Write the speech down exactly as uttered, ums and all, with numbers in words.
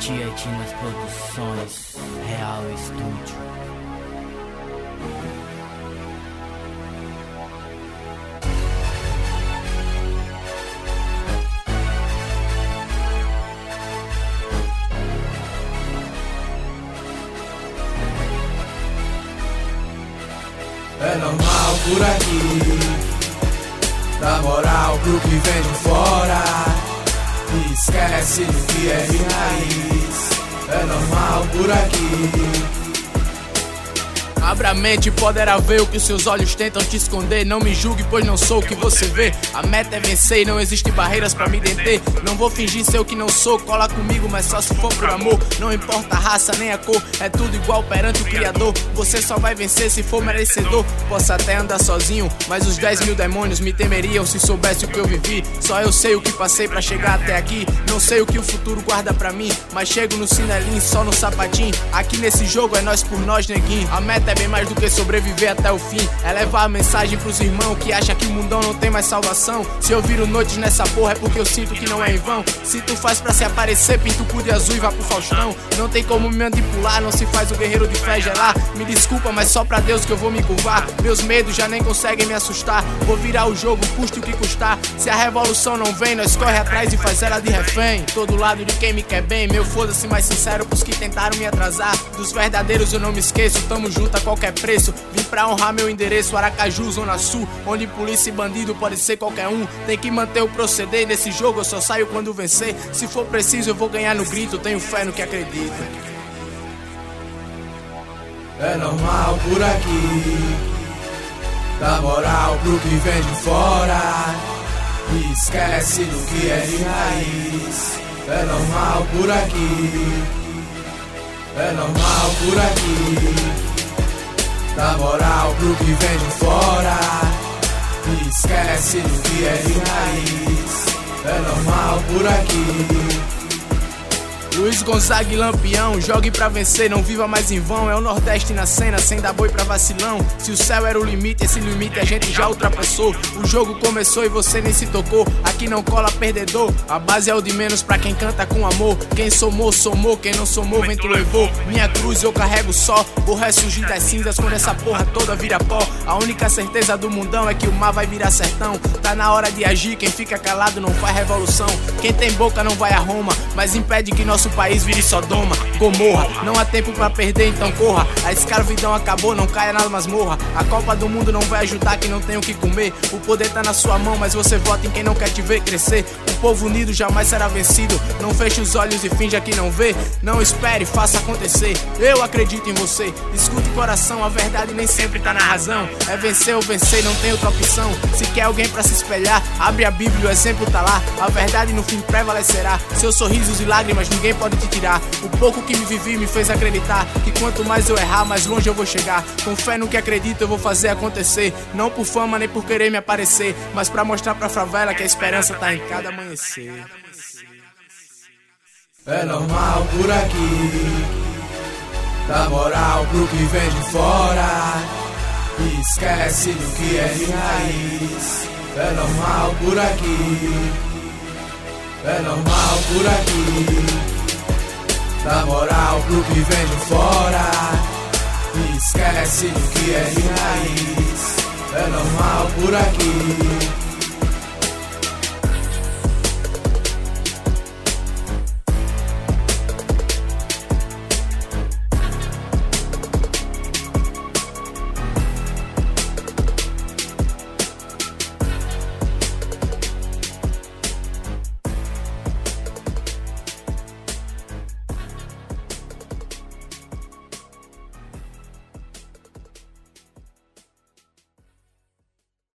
Tiet nas produções, Real Estúdio. É normal por aqui, dá moral pro que vem de fora e esquece do que é de raiz. É normal por aqui. Abra a mente e poderá ver o que os seus olhos tentam te esconder. Não me julgue, pois não sou o que você vê. A meta é vencer e não existem barreiras pra me deter. Não vou fingir ser o que não sou, cola comigo, mas só se for por amor. Não importa a raça nem a cor, é tudo igual perante o Criador. Você só vai vencer se for merecedor. Posso até andar sozinho, mas os dez mil demônios me temeriam se soubesse o que eu vivi. Só eu sei o que passei pra chegar até aqui. Não sei o que o futuro guarda pra mim, mas chego no cinelinho, só no sapatinho. Aqui nesse jogo é nós por nós, neguinho. A meta é bem mais do que sobreviver até o fim. É levar a mensagem pros irmãos que acham que o mundão não tem mais salvação. Se eu viro noites nessa porra é porque eu sinto que não é em vão. Se tu faz pra se aparecer, pinta o cu de azul e vá pro Faustão. Não tem como me manipular, não se faz o guerreiro de fé gelar. Me desculpa, mas só pra Deus que eu vou me curvar. Meus medos já nem conseguem me assustar. Vou virar o jogo, custe o que custar. Se a revolução não vem, nós corre atrás e faz ela de refém. Todo lado de quem me quer bem, meu foda-se mais sincero pros que tentaram me atrasar. Dos verdadeiros eu não me esqueço, tamo junto a qualquer preço. Vim pra honrar meu endereço, Aracaju, Zona Sul, onde polícia e bandido pode ser qualquer um. Tem que manter o proceder, nesse jogo eu só saio quando vencer. Se for preciso eu vou ganhar no grito, tenho fé no que acredito. É normal por aqui, dá moral pro que vem de fora e esquece do que é de raiz. É normal por aqui, é normal por aqui. Dá moral pro que vem de fora e esquece do que é de raiz. É normal por aqui. Luiz Gonzaga e Lampião, jogue pra vencer, não viva mais em vão. É o Nordeste na cena, sem dar boi pra vacilão. Se o céu era o limite, esse limite a gente já ultrapassou. O jogo começou e você nem se tocou. Aqui não cola perdedor, a base é o de menos pra quem canta com amor. Quem somou, somou, quem não somou, vento levou. Minha cruz eu carrego só, vou ressurgir das cinzas quando essa porra toda vira pó. A única certeza do mundão é que o mar vai virar sertão. Tá na hora de agir, quem fica calado não faz revolução. Quem tem boca não vai a Roma, mas impede que nosso país vire Sodoma, Gomorra. Não há tempo pra perder, então corra. A escravidão acabou, não caia na masmorra. A Copa do Mundo não vai ajudar quem não tem o que comer. O poder tá na sua mão, mas você vota em quem não quer te ver crescer. O povo unido jamais será vencido. Não feche os olhos e finja que não vê. Não espere, faça acontecer. Eu acredito em você. Escute o coração, a verdade nem sempre tá na razão. É vencer ou vencer, não tem outra opção. Se quer alguém pra se espelhar, abre a Bíblia, o exemplo tá lá. A verdade no fim prevalecerá. Seus sorrisos e lágrimas ninguém pode te tirar. O pouco que me vivi me fez acreditar que quanto mais eu errar, mais longe eu vou chegar. Com fé no que acredito eu vou fazer acontecer. Não por fama nem por querer me aparecer, mas pra mostrar pra favela que a esperança tá em cada amanhecer. É normal por aqui, dá moral pro que vem de fora e esquece do que é de raiz. É normal por aqui, é normal por aqui. Dá moral pro que vem de fora e esquece do que é de raiz. É normal por aqui.